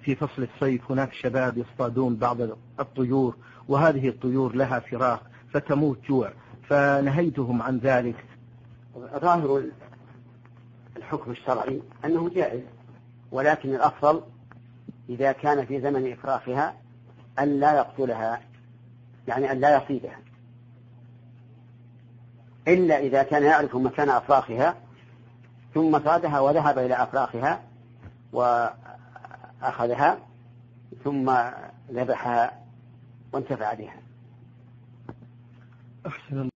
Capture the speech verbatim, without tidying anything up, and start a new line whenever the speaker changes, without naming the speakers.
في فصل الصيف هناك شباب يصطادون بعض الطيور، وهذه الطيور لها فراخ فتموت جوع، فنهيتهم عن ذلك.
ظاهر الحكم الشرعي أنه جائز، ولكن الأفضل إذا كان في زمن إفراخها أن لا يقتلها، يعني أن لا يصيدها، إلا إذا كان يعرف مكان أفراخها ثم صادها وذهب إلى أفراخها وأخذها ثم ذبحها وانتفع بها.
أحسن.